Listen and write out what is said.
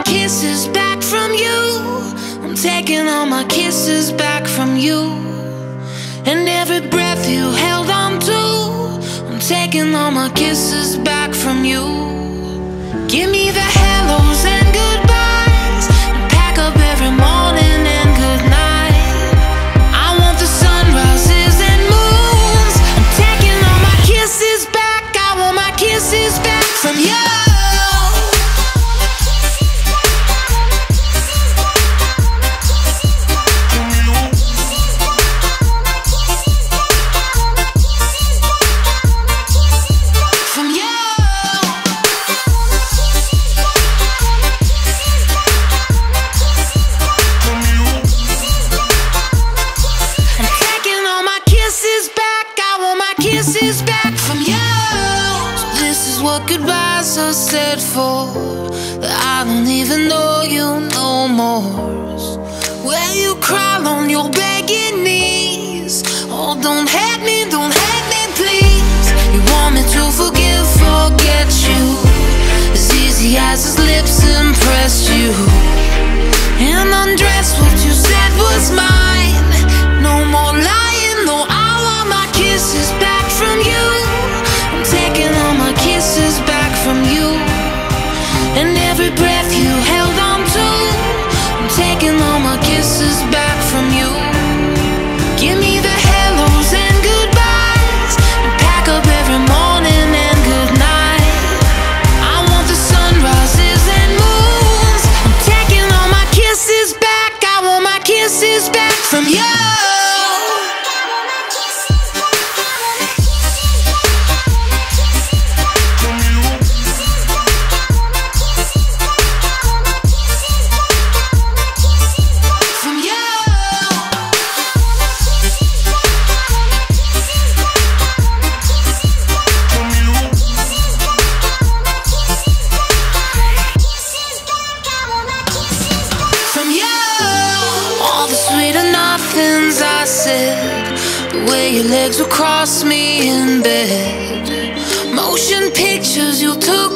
kisses back from you. I'm taking all my kisses back from you. And every breath you held on to, I'm taking all my kisses back from you. Give me the hellos and goodbyes, and pack up every morning and good night. I want the sunrises and moons. I'm taking all my kisses back. I want my kisses back from you. Kisses back from you. So this is what goodbyes are said for, that I don't even know you no more. Where you crawl on your begging knees. Oh, don't hate me, please. You want me to forgive, forget you, as easy as his lips impressed you, and undress what you said was mine. No more lying, no, I want my kisses back from you. I'm taking all my kisses back from you. And every breath you held on to, I'm taking all my kisses back from you. Give me the hellos and goodbyes, and pack up every morning and good night. I want the sunrises and moons. I'm taking all my kisses back. I want my kisses back from you. I said, the way your legs would cross me in bed, motion pictures you took